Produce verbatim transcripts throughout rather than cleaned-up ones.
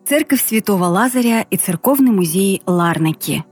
Церковь Святого Лазаря и Церковный музей Ларнаки.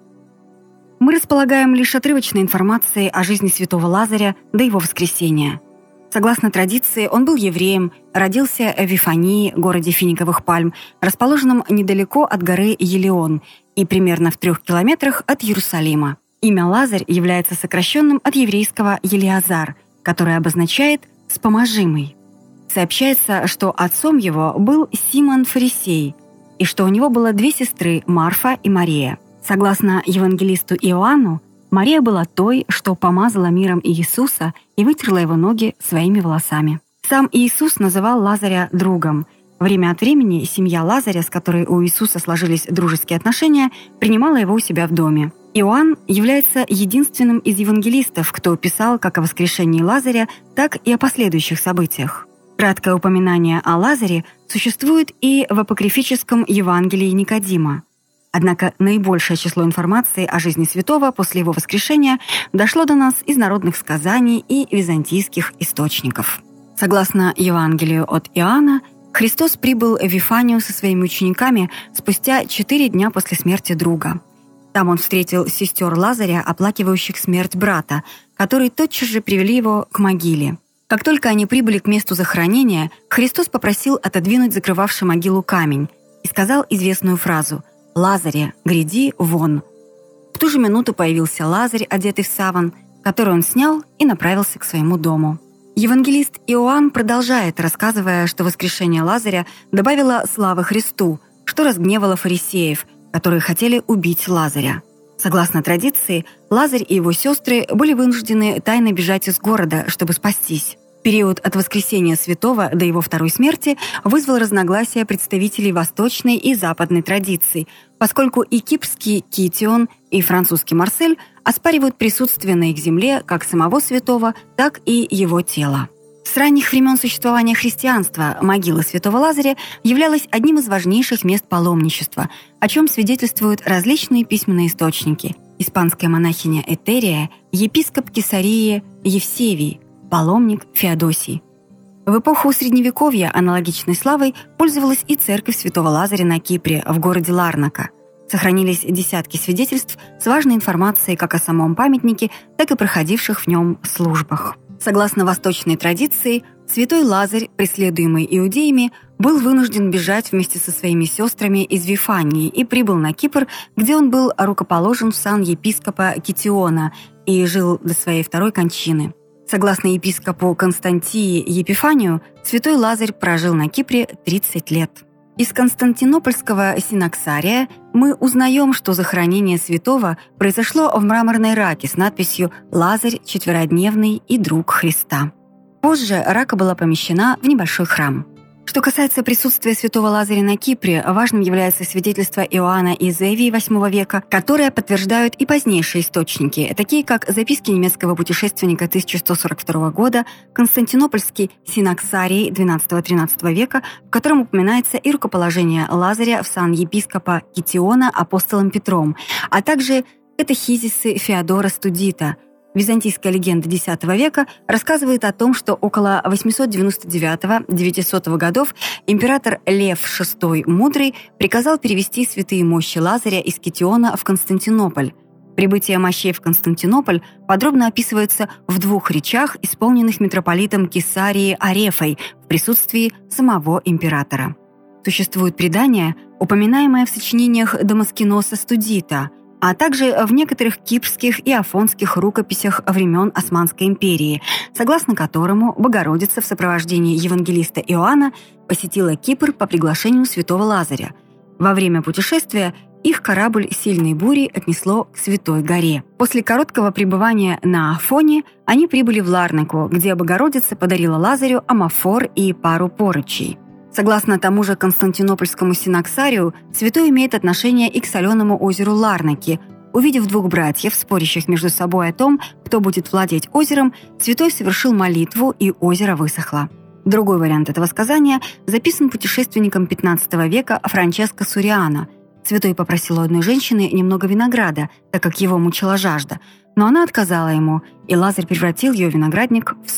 Мы располагаем лишь отрывочной информацией о жизни Святого Лазаря до его воскресения. Согласно традиции, он был евреем, родился в Вифании, городе финиковых пальм, расположенном недалеко от горы Елеон и примерно в трех километрах от Иерусалима. Имя Лазарь является сокращенным от еврейского «Елиазар», которое обозначает «вспоможимый». Сообщается, что отцом его был Симон Фарисей, и что у него было две сестры Марфа и Мария. Согласно евангелисту Иоанну, Мария была той, что помазала миром Иисуса и вытерла его ноги своими волосами. Сам Иисус называл Лазаря другом. Время от времени семья Лазаря, с которой у Иисуса сложились дружеские отношения, принимала его у себя в доме. Иоанн является единственным из евангелистов, кто писал как о воскрешении Лазаря, так и о последующих событиях. Краткое упоминание о Лазаре существует и в апокрифическом Евангелии Никодима. Однако наибольшее число информации о жизни святого после его воскрешения дошло до нас из народных сказаний и византийских источников. Согласно Евангелию от Иоанна, Христос прибыл в Вифанию со своими учениками спустя четыре дня после смерти друга. Там он встретил сестер Лазаря, оплакивающих смерть брата, которые тотчас же привели его к могиле. Как только они прибыли к месту захоронения, Христос попросил отодвинуть закрывавший могилу камень и сказал известную фразу «Лазаря, гряди вон». В ту же минуту появился Лазарь, одетый в саван, который он снял и направился к своему дому. Евангелист Иоанн продолжает, рассказывая, что воскрешение Лазаря добавило славы Христу, что разгневало фарисеев, которые хотели убить Лазаря. Согласно традиции, Лазарь и его сестры были вынуждены тайно бежать из города, чтобы спастись. Период от воскресения святого до его второй смерти вызвал разногласия представителей восточной и западной традиций, поскольку и кипрский Китион, и французский Марсель оспаривают присутствие на их земле как самого святого, так и его тела. С ранних времен существования христианства могила святого Лазаря являлась одним из важнейших мест паломничества, о чем свидетельствуют различные письменные источники. Испанская монахиня Этерия, епископ Кесарии Евсевий, паломник Феодосий. В эпоху Средневековья аналогичной славой пользовалась и церковь святого Лазаря на Кипре, в городе Ларнака. Сохранились десятки свидетельств с важной информацией как о самом памятнике, так и проходивших в нем службах. Согласно восточной традиции, святой Лазарь, преследуемый иудеями, был вынужден бежать вместе со своими сестрами из Вифании и прибыл на Кипр, где он был рукоположен в сан епископа Китиона и жил до своей второй кончины. Согласно епископу Константии Епифанию, святой Лазарь прожил на Кипре тридцать лет. Из константинопольского синаксария мы узнаем, что захоронение святого произошло в мраморной раке с надписью «Лазарь четверодневный и друг Христа». Позже рака была помещена в небольшой храм. Что касается присутствия святого Лазаря на Кипре, важным является свидетельство Иоанна из Эвии восьмого века, которые подтверждают и позднейшие источники, такие как записки немецкого путешественника тысяча сто сорок второго года, Константинопольский синаксарий двенадцатого-тринадцатого века, в котором упоминается и рукоположение Лазаря в сан епископа Китиона апостолом Петром, а также катехизисы Феодора Студита. Византийская легенда десятого века рассказывает о том, что около восемьсот девяносто девятого-девятисотого годов император Лев шестой Мудрый приказал перевести святые мощи Лазаря из Китиона в Константинополь. Прибытие мощей в Константинополь подробно описывается в двух речах, исполненных митрополитом Кесарии Арефой в присутствии самого императора. Существует предание, упоминаемое в сочинениях Дамаскиноса Студита, а также в некоторых кипрских и афонских рукописях времен Османской империи, согласно которому Богородица в сопровождении евангелиста Иоанна посетила Кипр по приглашению святого Лазаря. Во время путешествия их корабль сильной бурей отнесло к Святой горе. После короткого пребывания на Афоне они прибыли в Ларнаку, где Богородица подарила Лазарю амафор и пару поручей. Согласно тому же Константинопольскому синаксарию, святой имеет отношение и к соленому озеру Ларнаки. Увидев двух братьев, спорящих между собой о том, кто будет владеть озером, святой совершил молитву, и озеро высохло. Другой вариант этого сказания записан путешественником пятнадцатого века Франческо Суриано. Святой попросил у одной женщины немного винограда, так как его мучила жажда, но она отказала ему, и Лазарь превратил ее виноградник в соль.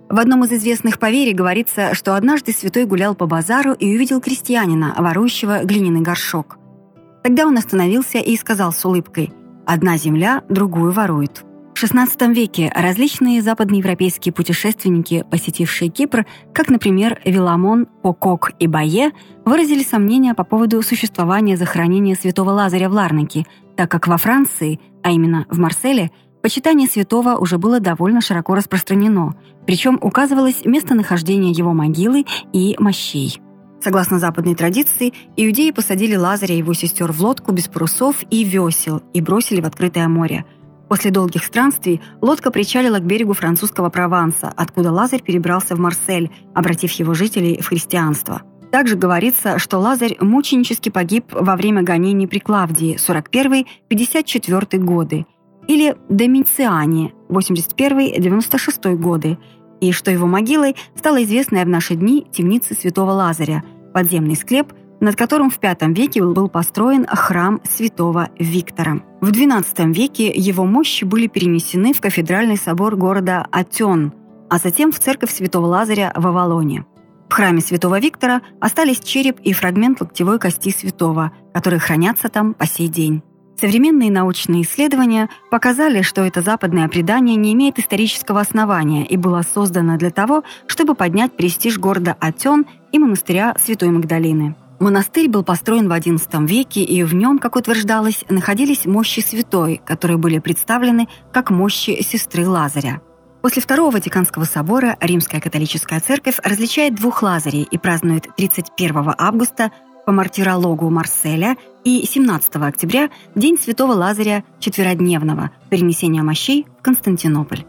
В одном из известных поверий говорится, что однажды святой гулял по базару и увидел крестьянина, ворующего глиняный горшок. Тогда он остановился и сказал с улыбкой: «Одна земля другую ворует». В шестнадцатом веке различные западноевропейские путешественники, посетившие Кипр, как, например, Виламон, Покок и Байе, выразили сомнения по поводу существования захоронения святого Лазаря в Ларнаке, так как во Франции, а именно в Марселе, почитание святого уже было довольно широко распространено, причем указывалось местонахождение его могилы и мощей. Согласно западной традиции, иудеи посадили Лазаря и его сестер в лодку без парусов и весел и бросили в открытое море. После долгих странствий лодка причалила к берегу французского Прованса, откуда Лазарь перебрался в Марсель, обратив его жителей в христианство. Также говорится, что Лазарь мученически погиб во время гонений при Клавдии сорок первый — пятьдесят четвёртый годы или Домициане восемьдесят первый — девяносто шестой годы, и что его могилой стала известная в наши дни темница святого Лазаря, подземный склеп, над которым в пятом веке был построен храм святого Виктора. В двенадцатом веке его мощи были перенесены в кафедральный собор города Атен, а затем в церковь святого Лазаря в Авалоне. В храме святого Виктора остались череп и фрагмент локтевой кости святого, которые хранятся там по сей день. Современные научные исследования показали, что это западное предание не имеет исторического основания и было создано для того, чтобы поднять престиж города Атен и монастыря Святой Магдалины. Монастырь был построен в одиннадцатом веке, и в нем, как утверждалось, находились мощи святой, которые были представлены как мощи сестры Лазаря. После Второго Ватиканского собора Римская католическая церковь различает двух Лазарей и празднует тридцать первого августа по мартирологу Марселя и семнадцатого октября День святого Лазаря четверодневного, перенесения мощей в Константинополь.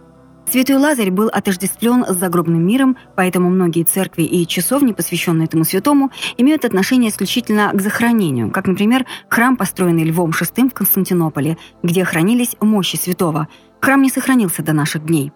Святой Лазарь был отождествлен с загробным миром, поэтому многие церкви и часовни, посвященные этому святому, имеют отношение исключительно к захоронению, как, например, храм, построенный Львом шестым в Константинополе, где хранились мощи святого. Храм не сохранился до наших дней.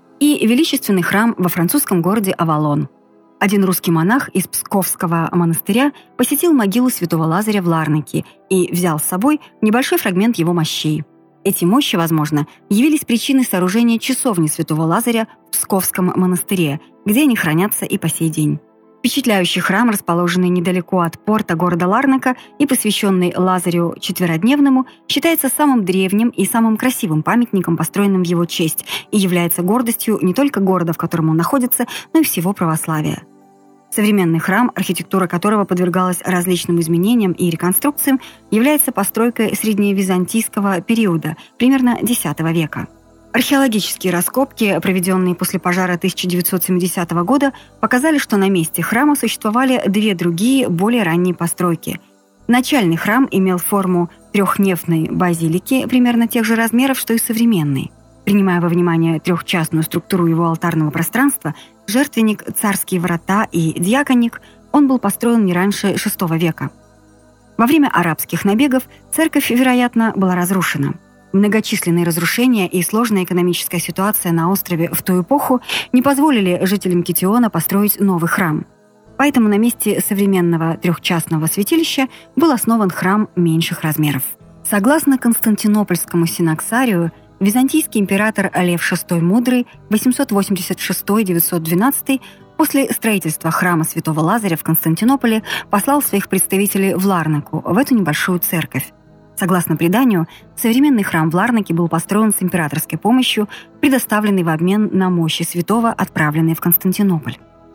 И величественный храм во французском городе Авалон. Один русский монах из Псковского монастыря посетил могилу святого Лазаря в Ларнаке и взял с собой небольшой фрагмент его мощей. Эти мощи, возможно, явились причиной сооружения часовни святого Лазаря в Псковском монастыре, где они хранятся и по сей день. Впечатляющий храм, расположенный недалеко от порта города Ларнака и посвященный Лазарю четверодневному, считается самым древним и самым красивым памятником, построенным в его честь, и является гордостью не только города, в котором он находится, но и всего православия. Современный храм, архитектура которого подвергалась различным изменениям и реконструкциям, является постройкой средневизантийского периода, примерно десятого века. Археологические раскопки, проведенные после пожара тысяча девятьсот семидесятого года, показали, что на месте храма существовали две другие, более ранние постройки. Начальный храм имел форму трехнефной базилики, примерно тех же размеров, что и современный. Принимая во внимание трехчастную структуру его алтарного пространства, жертвенник, царские врата и диаконик, он был построен не раньше шестого века. Во время арабских набегов церковь, вероятно, была разрушена. Многочисленные разрушения и сложная экономическая ситуация на острове в ту эпоху не позволили жителям Китиона построить новый храм. Поэтому на месте современного трехчастного святилища был основан храм меньших размеров. Согласно Константинопольскому синоксарию, византийский император Лев шестой Мудрый восемьсот восемьдесят шестой — девятьсот двенадцатый после строительства храма святого Лазаря в Константинополе послал своих представителей в Ларнаку, в эту небольшую церковь. Согласно преданию, современный храм в Ларнаке был построен с императорской помощью, предоставленный в обмен на мощи святого, отправленные в Константинополь.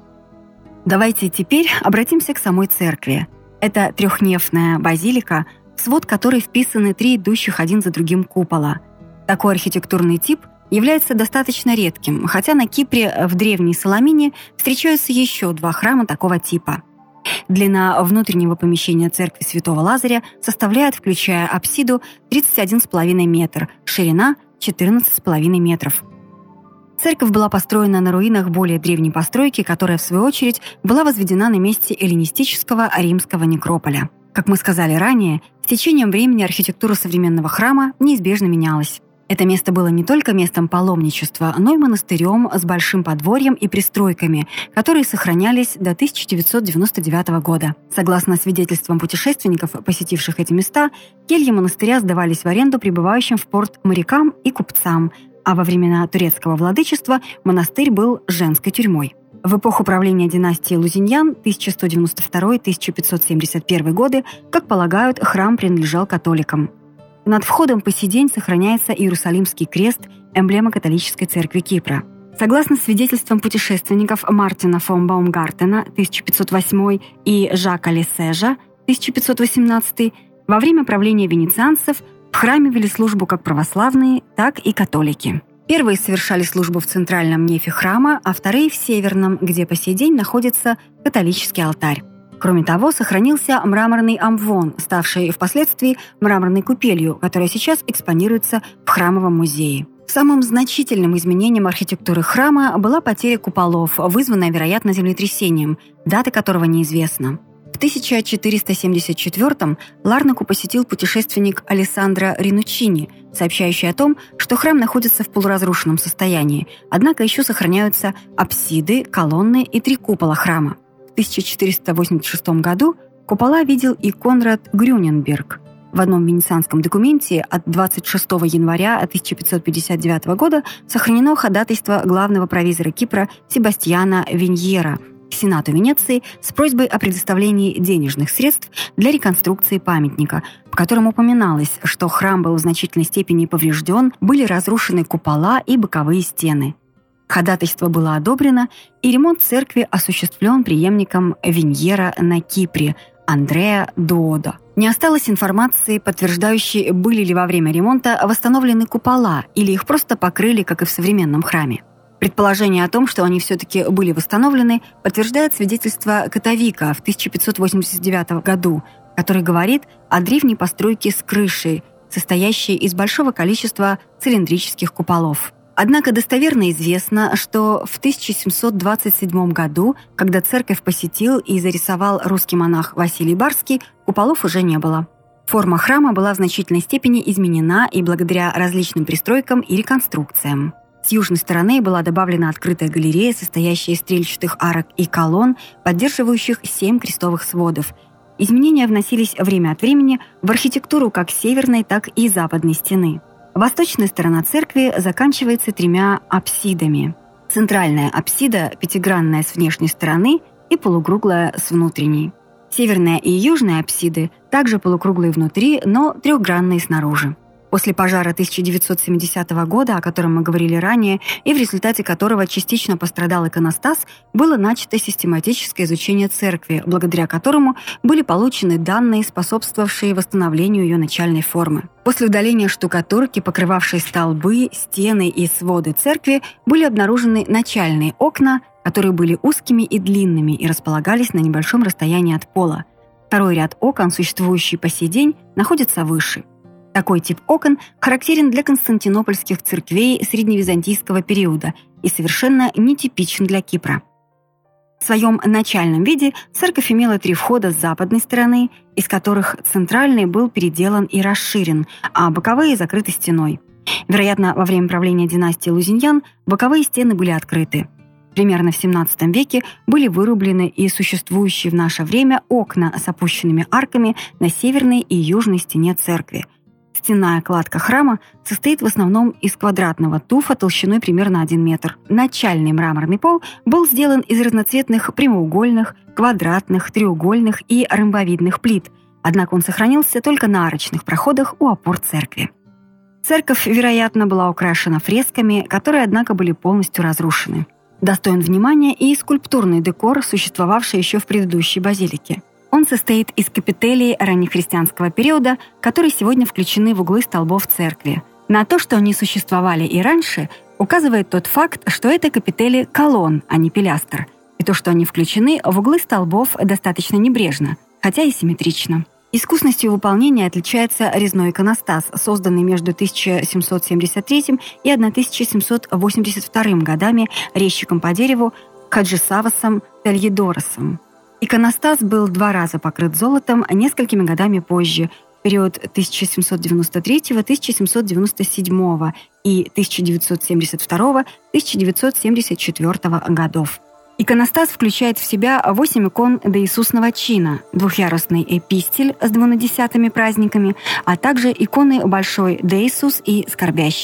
Давайте теперь обратимся к самой церкви. Это трехнефная базилика, в свод которой вписаны три идущих один за другим купола. Такой архитектурный тип является достаточно редким, хотя на Кипре в древней Саламине встречаются еще два храма такого типа. Длина внутреннего помещения церкви святого Лазаря составляет, включая апсиду, тридцать один с половиной метр, ширина – четырнадцать с половиной метров. Церковь была построена на руинах более древней постройки, которая, в свою очередь, была возведена на месте эллинистического римского некрополя. Как мы сказали ранее, с течением времени архитектура современного храма неизбежно менялась. Это место было не только местом паломничества, но и монастырем с большим подворьем и пристройками, которые сохранялись до тысяча девятьсот девяносто девятого года. Согласно свидетельствам путешественников, посетивших эти места, кельи монастыря сдавались в аренду прибывающим в порт морякам и купцам, а во времена турецкого владычества монастырь был женской тюрьмой. В эпоху правления династии Лузиньян тысяча сто девяносто второй — тысяча пятьсот семьдесят первый годы, как полагают, храм принадлежал католикам. Над входом по сей день сохраняется Иерусалимский крест, эмблема католической церкви Кипра. Согласно свидетельствам путешественников Мартина фон Баумгартена тысяча пятьсот восьмой и Жака Лесежа тысяча пятьсот восемнадцатый, во время правления венецианцев в храме вели службу как православные, так и католики. Первые совершали службу в центральном нефе храма, а вторые — в северном, где по сей день находится католический алтарь. Кроме того, сохранился мраморный амвон, ставший впоследствии мраморной купелью, которая сейчас экспонируется в храмовом музее. Самым значительным изменением архитектуры храма была потеря куполов, вызванная, вероятно, землетрясением, дата которого неизвестна. В тысяча четыреста семьдесят четвёртом Ларнаку посетил путешественник Алессандро Ринуччини, сообщающий о том, что храм находится в полуразрушенном состоянии, однако еще сохраняются апсиды, колонны и три купола храма. В тысяча четыреста восемьдесят шестом году купола видел и Конрад Грюненберг. В одном венецианском документе от двадцать шестого января тысяча пятьсот пятьдесят девятого года сохранено ходатайство главного провизора Кипра Себастьяна Виньера к Сенату Венеции с просьбой о предоставлении денежных средств для реконструкции памятника, в котором упоминалось, что храм был в значительной степени поврежден, были разрушены купола и боковые стены. Ходатайство было одобрено, и ремонт церкви осуществлен преемником Виньера на Кипре Андреа Дуодо. Не осталось информации, подтверждающей, были ли во время ремонта восстановлены купола или их просто покрыли, как и в современном храме. Предположение о том, что они все-таки были восстановлены, подтверждает свидетельство Котовика в тысяча пятьсот восемьдесят девятом году, который говорит о древней постройке с крышей, состоящей из большого количества цилиндрических куполов. Однако достоверно известно, что в тысяча семьсот двадцать седьмом году, когда церковь посетил и зарисовал русский монах Василий Барский, куполов уже не было. Форма храма была в значительной степени изменена и благодаря различным пристройкам и реконструкциям. С южной стороны была добавлена открытая галерея, состоящая из стрельчатых арок и колонн, поддерживающих семь крестовых сводов. Изменения вносились время от времени в архитектуру как северной, так и западной стены. Восточная сторона церкви заканчивается тремя апсидами. Центральная апсида пятигранная с внешней стороны и полукруглая с внутренней. Северная и южная апсиды также полукруглые внутри, но трехгранные снаружи. После пожара тысяча девятьсот семидесятого года, о котором мы говорили ранее, и в результате которого частично пострадал иконостас, было начато систематическое изучение церкви, благодаря которому были получены данные, способствовавшие восстановлению ее начальной формы. После удаления штукатурки, покрывавшей столбы, стены и своды церкви, были обнаружены начальные окна, которые были узкими и длинными и располагались на небольшом расстоянии от пола. Второй ряд окон, существующий по сей день, находится выше. Такой тип окон характерен для константинопольских церквей средневизантийского периода и совершенно нетипичен для Кипра. В своем начальном виде церковь имела три входа с западной стороны, из которых центральный был переделан и расширен, а боковые закрыты стеной. Вероятно, во время правления династии Лузиньян боковые стены были открыты. Примерно в семнадцатом веке были вырублены и существующие в наше время окна с опущенными арками на северной и южной стене церкви. Стенная кладка храма состоит в основном из квадратного туфа толщиной примерно один метр. Начальный мраморный пол был сделан из разноцветных прямоугольных, квадратных, треугольных и ромбовидных плит, однако он сохранился только на арочных проходах у опор церкви. Церковь, вероятно, была украшена фресками, которые, однако, были полностью разрушены. Достоин внимания и скульптурный декор, существовавший еще в предыдущей базилике. Он состоит из капителей раннехристианского периода, которые сегодня включены в углы столбов церкви. На то, что они существовали и раньше, указывает тот факт, что это капители колонн, а не пилястр, и то, что они включены в углы столбов достаточно небрежно, хотя и симметрично. Искусностью выполнения отличается резной иконостас, созданный между тысяча семьсот семьдесят третьим и тысяча семьсот восемьдесят вторым годами резчиком по дереву Хаджисавасом Тельедоросом. Иконостас был два раза покрыт золотом несколькими годами позже, в период тысяча семьсот девяносто третьего — тысяча семьсот девяносто седьмого и тысяча девятьсот семьдесят второго — тысяча девятьсот семьдесят четвёртого годов. Иконостас включает в себя восемь икон доиисусного чина, двухъярусный эпистиль с двунадесятыми праздниками, а также иконы Большой Деисус и Скорбящие.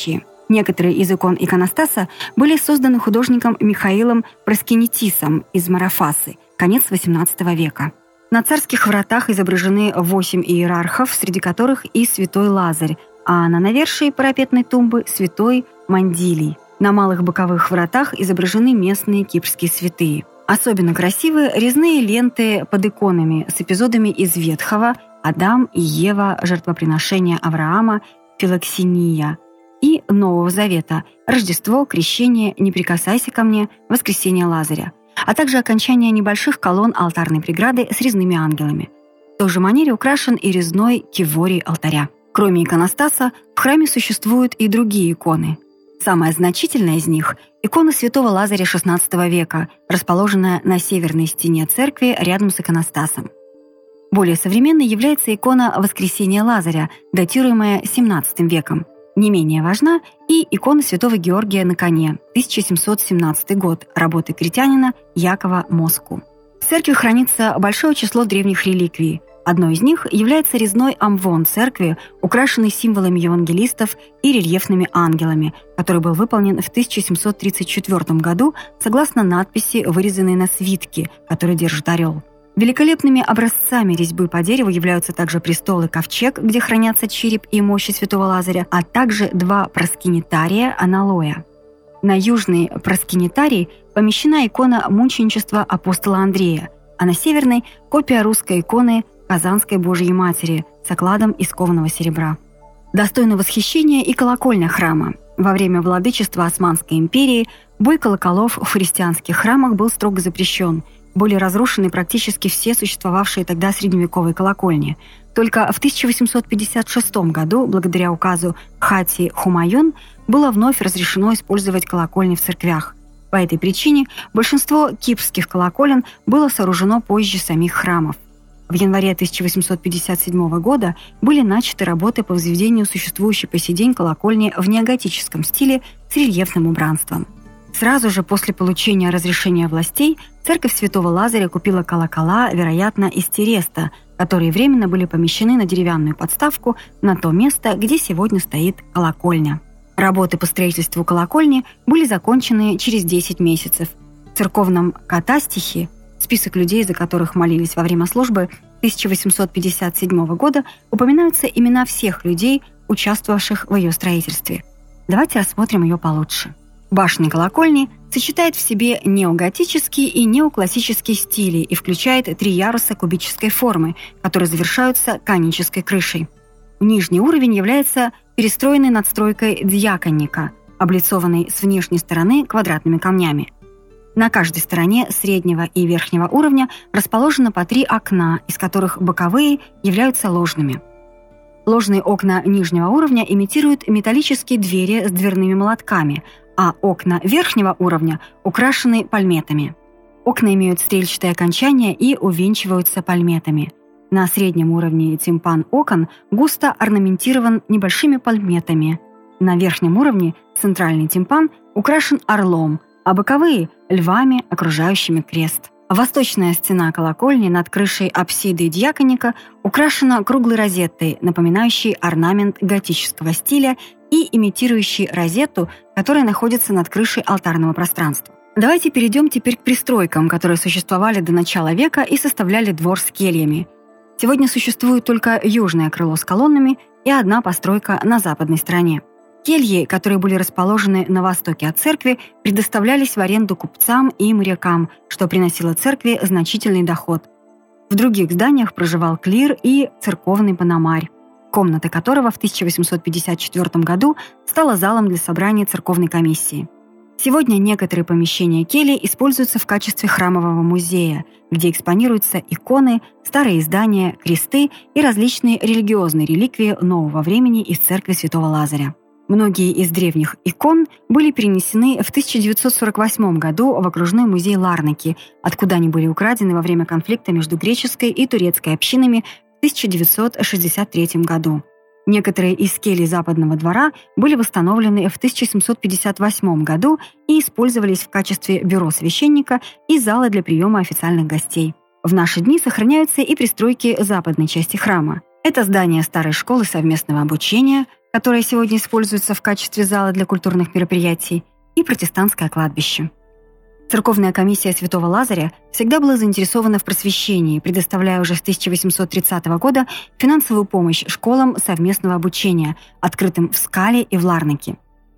Некоторые из икон иконостаса были созданы художником Михаилом Проскинетисом из Марафасы, конец восемнадцатого века. На царских вратах изображены восемь иерархов, среди которых и святой Лазарь, а на навершии парапетной тумбы святой Мандилий. На малых боковых вратах изображены местные кипрские святые. Особенно красивы резные ленты под иконами с эпизодами из Ветхого «Адам и Ева», жертвоприношение Авраама, Филоксения и Нового Завета «Рождество, крещение, не прикасайся ко мне, воскресение Лазаря», а также окончание небольших колонн алтарной преграды с резными ангелами. В той же манере украшен и резной киворий алтаря. Кроме иконостаса, в храме существуют и другие иконы. Самая значительная из них – икона святого Лазаря шестнадцатого века, расположенная на северной стене церкви рядом с иконостасом. Более современной является икона Воскресения Лазаря, датируемая семнадцатым веком. Не менее важна и икона святого Георгия на коне, тысяча семьсот семнадцатый год, работы критянина Якова Моску. В церкви хранится большое число древних реликвий. Одной из них является резной амвон церкви, украшенный символами евангелистов и рельефными ангелами, который был выполнен в тысяча семьсот тридцать четвёртом году согласно надписи, вырезанной на свитке, который держит орел. Великолепными образцами резьбы по дереву являются также престол и ковчег, где хранятся череп и мощи святого Лазаря, а также два проскинетария аналоя. На южный проскинетарий помещена икона мученичества апостола Андрея, а на северной – копия русской иконы Казанской Божьей Матери с окладом из кованого серебра. Достойно восхищения и колокольня храма. Во время владычества Османской империи бой колоколов в христианских храмах был строго запрещен. Были разрушены практически все существовавшие тогда средневековые колокольни. Только в тысяча восемьсот пятьдесят шестом году, благодаря указу Хати Хумаюн, было вновь разрешено использовать колокольни в церквях. По этой причине большинство кипрских колоколен было сооружено позже самих храмов. В январе тысяча восемьсот пятьдесят седьмого года были начаты работы по возведению существующей по сей день колокольни в неоготическом стиле с рельефным убранством. Сразу же после получения разрешения властей церковь святого Лазаря купила колокола, вероятно, из Тереста, которые временно были помещены на деревянную подставку на то место, где сегодня стоит колокольня. Работы по строительству колокольни были закончены через десять месяцев. В церковном катастихе, список людей, за которых молились во время службы тысяча восемьсот пятьдесят седьмого года, упоминаются имена всех людей, участвовавших в ее строительстве. Давайте рассмотрим ее получше. Башня колокольни сочетает в себе неоготический и неоклассический стили и включает три яруса кубической формы, которые завершаются конической крышей. Нижний уровень является перестроенной надстройкой дьяконника, облицованной с внешней стороны квадратными камнями. На каждой стороне среднего и верхнего уровня расположено по три окна, из которых боковые являются ложными. Ложные окна нижнего уровня имитируют металлические двери с дверными молотками, а окна верхнего уровня украшены пальметами. Окна имеют стрельчатое окончание и увенчиваются пальметами. На среднем уровне тимпан окон густо орнаментирован небольшими пальметами. На верхнем уровне центральный тимпан украшен орлом, а боковые – львами, окружающими крест. Восточная стена колокольни над крышей апсиды дьяконика украшена круглой розеттой, напоминающей орнамент готического стиля и имитирующей розетту, которая находится над крышей алтарного пространства. Давайте перейдем теперь к пристройкам, которые существовали до начала века и составляли двор с кельями. Сегодня существует только южное крыло с колоннами и одна постройка на западной стороне. Кельи, которые были расположены на востоке от церкви, предоставлялись в аренду купцам и морякам, что приносило церкви значительный доход. В других зданиях проживал клир и церковный пономарь, комната которого в тысяча восемьсот пятьдесят четвёртом году стала залом для собрания церковной комиссии. Сегодня некоторые помещения кельи используются в качестве храмового музея, где экспонируются иконы, старые издания, кресты и различные религиозные реликвии нового времени из церкви святого Лазаря. Многие из древних икон были перенесены в тысяча девятьсот сорок восьмом году в окружной музей Ларнаки, откуда они были украдены во время конфликта между греческой и турецкой общинами в тысяча девятьсот шестьдесят третьем году. Некоторые из келий Западного двора были восстановлены в тысяча семьсот пятьдесят восьмом году и использовались в качестве бюро священника и зала для приема официальных гостей. В наши дни сохраняются и пристройки западной части храма. Это здание старой школы совместного обучения, которое сегодня используется в качестве зала для культурных мероприятий, и протестантское кладбище. Церковная комиссия Святого Лазаря всегда была заинтересована в просвещении, предоставляя уже с тысяча восемьсот тридцатого года финансовую помощь школам совместного обучения, открытым в Скале и в Ларнаке.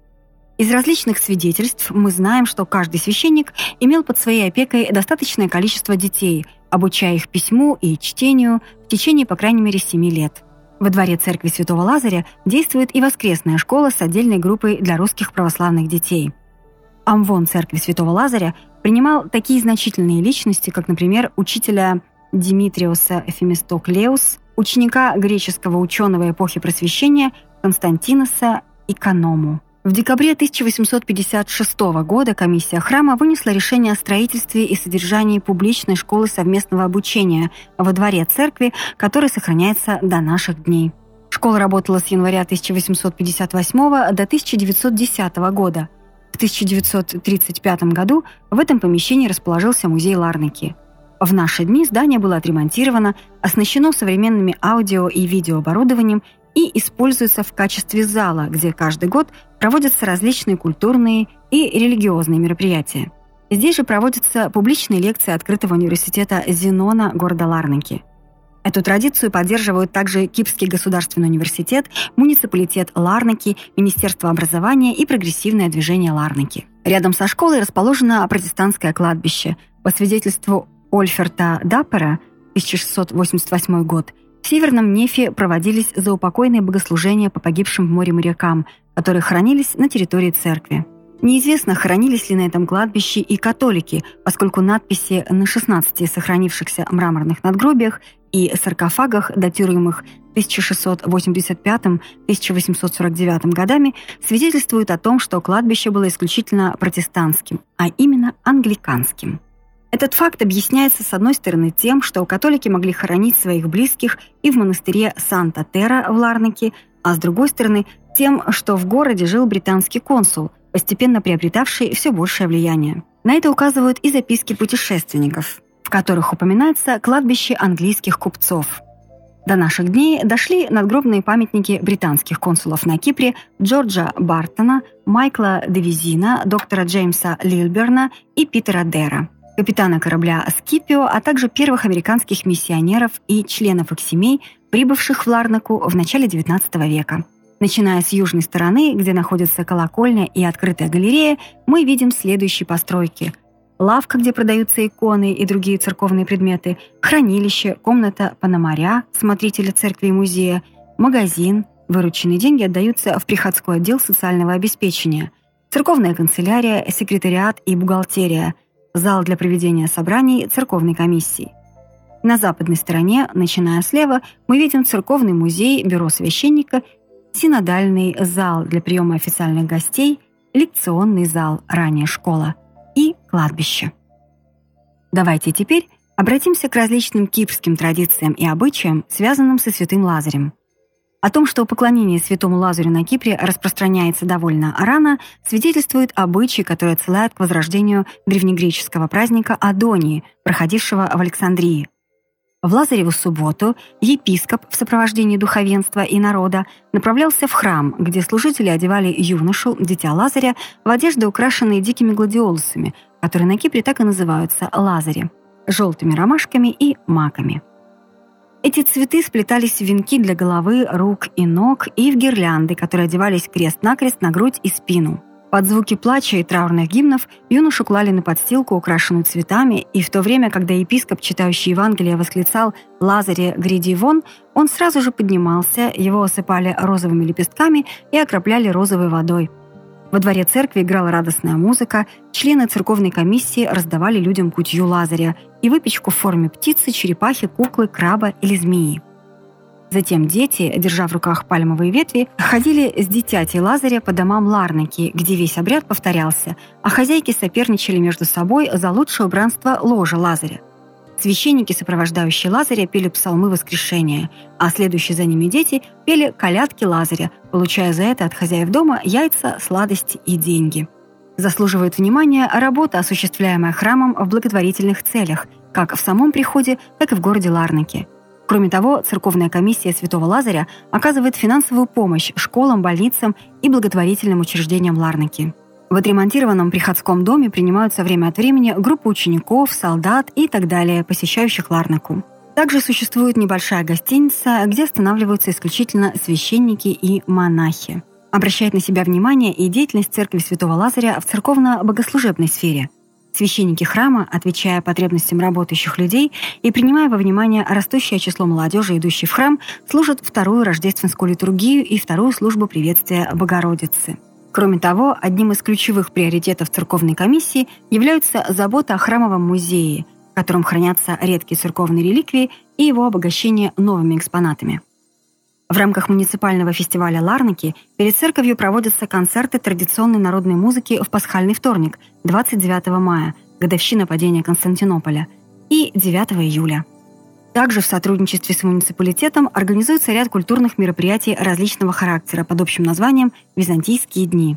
Из различных свидетельств мы знаем, что каждый священник имел под своей опекой достаточное количество детей, обучая их письму и чтению в течение, по крайней мере, семи лет. Во дворе церкви Святого Лазаря действует и воскресная школа с отдельной группой для русских православных детей. Амвон церкви Святого Лазаря принимал такие значительные личности, как, например, учителя Димитриоса Фемистоклеус, ученика греческого ученого эпохи Просвещения Константиноса Иконому. В декабре тысяча восемьсот пятьдесят шестого года комиссия храма вынесла решение о строительстве и содержании публичной школы совместного обучения во дворе церкви, которая сохраняется до наших дней. Школа работала с января тысяча восемьсот пятьдесят восьмого до тысяча девятьсот десятого года. В тысяча девятьсот тридцать пятом году в этом помещении расположился музей Ларнаки. В наши дни здание было отремонтировано, оснащено современными аудио- и видеооборудованием и используется в качестве зала, где каждый год проводятся различные культурные и религиозные мероприятия. Здесь же проводятся публичные лекции открытого университета Зенона города Ларнаки. Эту традицию поддерживают также Кипрский государственный университет, муниципалитет Ларнаки, Министерство образования и прогрессивное движение Ларнаки. Рядом со школой расположено протестантское кладбище. По свидетельству Ольферта Даппера, тысяча шестьсот восемьдесят восьмой год, в Северном Нефе проводились заупокойные богослужения по погибшим в море морякам, которые хранились на территории церкви. Неизвестно, хоронились ли на этом кладбище и католики, поскольку надписи на шестнадцати сохранившихся мраморных надгробиях и саркофагах, датируемых тысяча шестьсот восемьдесят пятым — тысяча восемьсот сорок девятым годами, свидетельствуют о том, что кладбище было исключительно протестантским, а именно англиканским. Этот факт объясняется, с одной стороны, тем, что католики могли хоронить своих близких и в монастыре Санта-Тера в Ларнаке, а с другой стороны, тем, что в городе жил британский консул, постепенно приобретавший все большее влияние. На это указывают и записки путешественников, в которых упоминается кладбище английских купцов. До наших дней дошли надгробные памятники британских консулов на Кипре Джорджа Бартона, Майкла Девизина, доктора Джеймса Лилберна и Питера Дера, капитана корабля «Скипио», а также первых американских миссионеров и членов их семей, прибывших в Ларнаку в начале девятнадцатого века. Начиная с южной стороны, где находится колокольня и открытая галерея, мы видим следующие постройки: лавка, где продаются иконы и другие церковные предметы, хранилище, комната пономаря, смотрителя церкви и музея, магазин, вырученные деньги отдаются в приходской отдел социального обеспечения, церковная канцелярия, секретариат и бухгалтерия, зал для проведения собраний церковной комиссии. На западной стороне, начиная слева, мы видим церковный музей, бюро священника, синодальный зал для приема официальных гостей, лекционный зал, ранее школа, и кладбище. Давайте теперь обратимся к различным кипрским традициям и обычаям, связанным со святым Лазарем. О том, что поклонение святому Лазарю на Кипре распространяется довольно рано, свидетельствует обычай, который отсылает к возрождению древнегреческого праздника Адонии, проходившего в Александрии. В Лазареву субботу епископ в сопровождении духовенства и народа направлялся в храм, где служители одевали юношу, дитя Лазаря, в одежды, украшенные дикими гладиолусами, которые на Кипре так и называются лазари, желтыми ромашками и маками. Эти цветы сплетались в венки для головы, рук и ног и в гирлянды, которые одевались крест-накрест на грудь и спину. Под звуки плача и траурных гимнов юношу клали на подстилку, украшенную цветами, и в то время, когда епископ, читающий Евангелие, восклицал «Лазаре, гряди вон», он сразу же поднимался, его осыпали розовыми лепестками и окропляли розовой водой. Во дворе церкви играла радостная музыка, члены церковной комиссии раздавали людям кутью Лазаря и выпечку в форме птицы, черепахи, куклы, краба или змеи. Затем дети, держа в руках пальмовые ветви, ходили с дитятей Лазаря по домам Ларнаки, где весь обряд повторялся, а хозяйки соперничали между собой за лучшее убранство ложа Лазаря. Священники, сопровождающие Лазаря, пели псалмы воскрешения, а следующие за ними дети пели колядки Лазаря, получая за это от хозяев дома яйца, сладости и деньги. Заслуживает внимания работа, осуществляемая храмом в благотворительных целях, как в самом приходе, так и в городе Ларнаке. Кроме того, церковная комиссия Святого Лазаря оказывает финансовую помощь школам, больницам и благотворительным учреждениям Ларнаки. В отремонтированном приходском доме принимаются время от времени группы учеников, солдат и так далее, посещающих Ларнаку. Также существует небольшая гостиница, где останавливаются исключительно священники и монахи. Обращает на себя внимание и деятельность церкви Святого Лазаря в церковно-богослужебной сфере. Священники храма, отвечая потребностям работающих людей и принимая во внимание растущее число молодежи, идущей в храм, служат вторую рождественскую литургию и вторую службу приветствия Богородицы. Кроме того, одним из ключевых приоритетов церковной комиссии является забота о храмовом музее, в котором хранятся редкие церковные реликвии и его обогащение новыми экспонатами. В рамках муниципального фестиваля Ларнаки перед церковью проводятся концерты традиционной народной музыки в пасхальный вторник, двадцать девятого мая, годовщина падения Константинополя, и девятого июля. Также в сотрудничестве с муниципалитетом организуется ряд культурных мероприятий различного характера под общим названием «Византийские дни».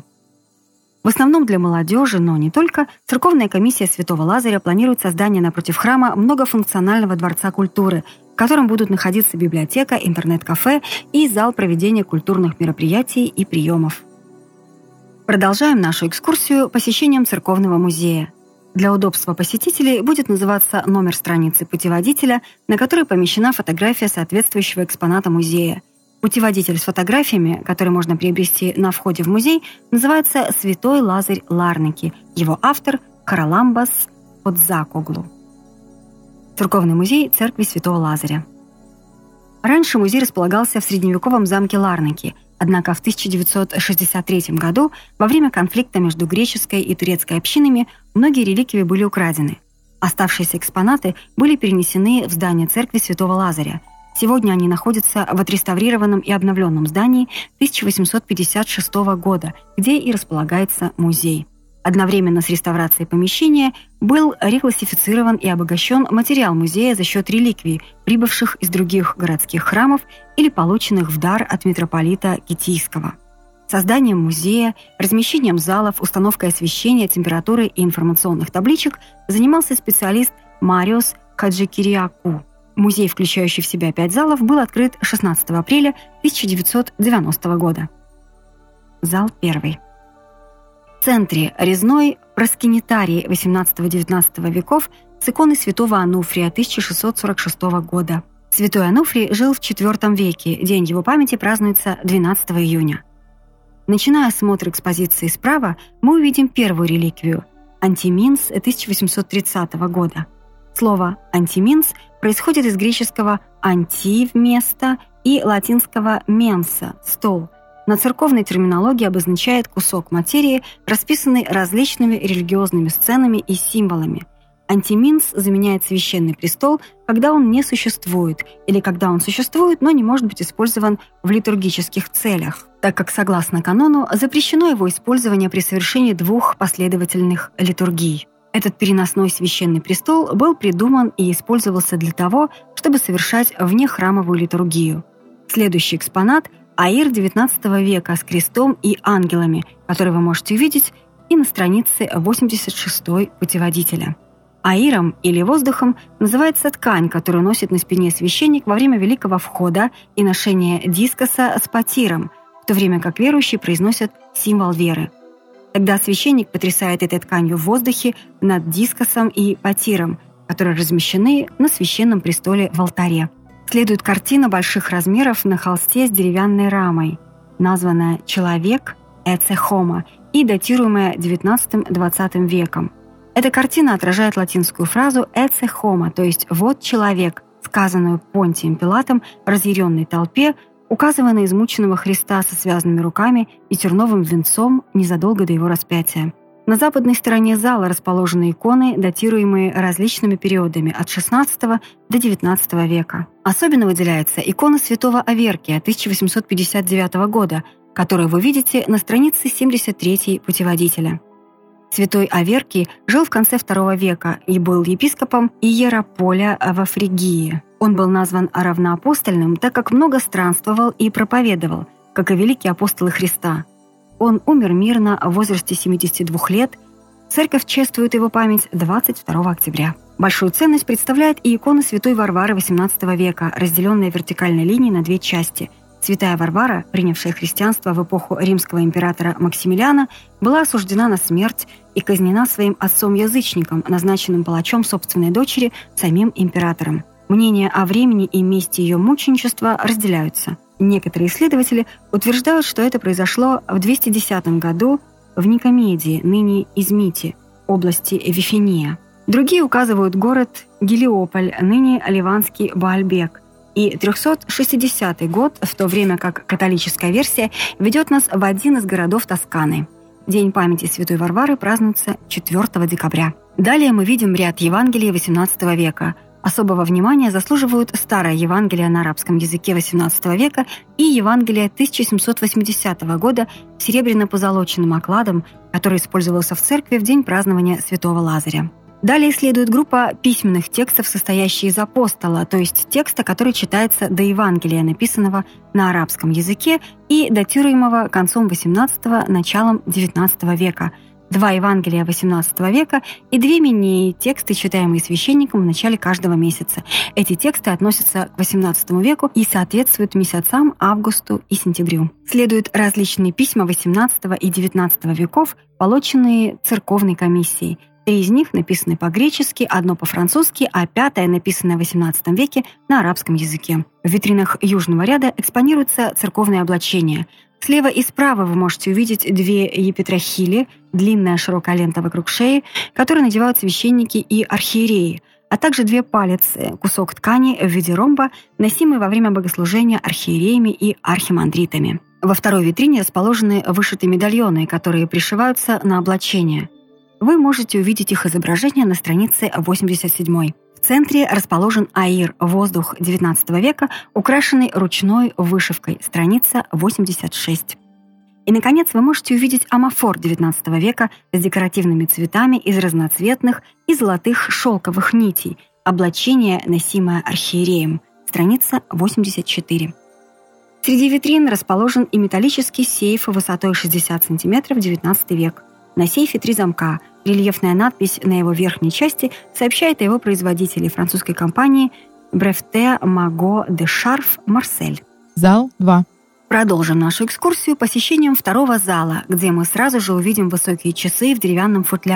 В основном для молодежи, но не только, церковная комиссия Святого Лазаря планирует создание напротив храма многофункционального дворца культуры, в котором будут находиться библиотека, интернет-кафе и зал проведения культурных мероприятий и приемов. Продолжаем нашу экскурсию посещением церковного музея. Для удобства посетителей будет называться номер страницы путеводителя, на которой помещена фотография соответствующего экспоната музея. Путеводитель с фотографиями, который можно приобрести на входе в музей, называется «Святой Лазарь Ларнаки». Его автор – Хараламбас Подзакоглу. Церковный музей церкви Святого Лазаря. Раньше музей располагался в средневековом замке Ларнаки, однако в тысяча девятьсот шестьдесят третьем году, во время конфликта между греческой и турецкой общинами, многие реликвии были украдены. Оставшиеся экспонаты были перенесены в здание церкви Святого Лазаря. Сегодня они находятся в отреставрированном и обновленном здании тысяча восемьсот пятьдесят шестого года, где и располагается музей. Одновременно с реставрацией помещения был реклассифицирован и обогащен материал музея за счет реликвий, прибывших из других городских храмов или полученных в дар от митрополита Китийского. Созданием музея, размещением залов, установкой освещения, температуры и информационных табличек занимался специалист Мариос Хаджикириаку. Музей, включающий в себя пять залов, был открыт шестнадцатого апреля тысяча девятьсот девяностого года. Зал первый. В центре резной проскинитарий восемнадцатого-девятнадцатого веков с иконой святого Ануфрия тысяча шестьсот сорок шестого года. Святой Ануфрий жил в четвёртом веке, день его памяти празднуется двенадцатого июня. Начиная осмотр экспозиции справа, мы увидим первую реликвию – антиминс тысяча восемьсот тридцатого года. Слово «антиминс» происходит из греческого «анти» – «вместо» и латинского «менса» – «стол». На церковной терминологии обозначает кусок материи, расписанный различными религиозными сценами и символами. Антиминс заменяет священный престол, когда он не существует, или когда он существует, но не может быть использован в литургических целях, так как, согласно канону, запрещено его использование при совершении двух последовательных литургий. Этот переносной священный престол был придуман и использовался для того, чтобы совершать внехрамовую литургию. Следующий экспонат – аир девятнадцатого века с крестом и ангелами, который вы можете увидеть и на странице восемьдесят шестой путеводителя. Аиром или воздухом называется ткань, которую носит на спине священник во время Великого Входа и ношения дискоса с потиром, в то время как верующие произносят символ веры. Тогда священник потрясает этой тканью в воздухе над дискосом и потиром, которые размещены на священном престоле в алтаре. Следует картина больших размеров на холсте с деревянной рамой, названная «Человек» Эце Хомо и датируемая девятнадцатым-двадцатым веком. Эта картина отражает латинскую фразу «Эце Хомо», то есть «вот человек», сказанную Понтием Пилатом разъяренной толпе, указывая на измученного Христа со связанными руками и терновым венцом незадолго до его распятия. На западной стороне зала расположены иконы, датируемые различными периодами от шестнадцатого до девятнадцатого века. Особенно выделяется икона святого Аверкия тысяча восемьсот пятьдесят девятого года, которую вы видите на странице семьдесят третьей путеводителя. Святой Аверкий жил в конце второго века и был епископом Иераполя во Фригии. Он был назван равноапостольным, так как много странствовал и проповедовал, как и великие апостолы Христа. Он умер мирно в возрасте семидесяти двух лет. Церковь чествует его память двадцать второго октября. Большую ценность представляет и икона святой Варвары восемнадцатого века, разделенная вертикальной линией на две части. Святая Варвара, принявшая христианство в эпоху римского императора Максимилиана, была осуждена на смерть и казнена своим отцом-язычником, назначенным палачом собственной дочери самим императором. Мнения о времени и месте ее мученичества разделяются. Некоторые исследователи утверждают, что это произошло в двести десятом году в Никомедии, ныне Измите, области Вифиния. Другие указывают город Гелиополь, ныне ливанский Баальбек, и триста шестидесятый год, в то время как католическая версия ведет нас в один из городов Тосканы. День памяти святой Варвары празднуется четвёртого декабря. Далее мы видим ряд Евангелий восемнадцатого века. Особого внимания заслуживают Старое Евангелие на арабском языке восемнадцатого века и Евангелие тысяча семьсот восьмидесятого года с серебряно-позолоченным окладом, который использовался в церкви в день празднования святого Лазаря. Далее следует группа письменных текстов, состоящие из апостола, то есть текста, который читается до Евангелия, написанного на арабском языке и датируемого концом восемнадцатого – началом девятнадцатого века, два Евангелия восемнадцатого века и две минеи, тексты, читаемые священником в начале каждого месяца. Эти тексты относятся к восемнадцатому веку и соответствуют месяцам августу и сентябрю. Следуют различные письма восемнадцатого и девятнадцатого веков, полученные церковной комиссией. Три из них написаны по-гречески, одно по-французски, а пятое, написанное в восемнадцатом веке, на арабском языке. В витринах южного ряда экспонируются церковные облачения. Слева и справа вы можете увидеть две епитрахили, длинная широкая лента вокруг шеи, которые надевают священники и архиереи, а также две палицы, кусок ткани в виде ромба, носимый во время богослужения архиереями и архимандритами. Во второй витрине расположены вышитые медальоны, которые пришиваются на облачение. Вы можете увидеть их изображение на странице восемьдесят седьмой. В центре расположен аир – воздух девятнадцатого века, украшенный ручной вышивкой, страница восемьдесят шесть. И, наконец, вы можете увидеть амафор девятнадцатого века с декоративными цветами из разноцветных и золотых шелковых нитей, облачение, носимое архиереем, страница восемьдесят четыре. Среди витрин расположен и металлический сейф высотой шестьдесят сантиметров, девятнадцатый век. На сейфе три замка. Рельефная надпись на его верхней части сообщает о его производителе, французской компании Brefte Magot de Charf Marseille. Зал два. Продолжим нашу экскурсию посещением второго зала, где мы сразу же увидим высокие часы в деревянном футляре.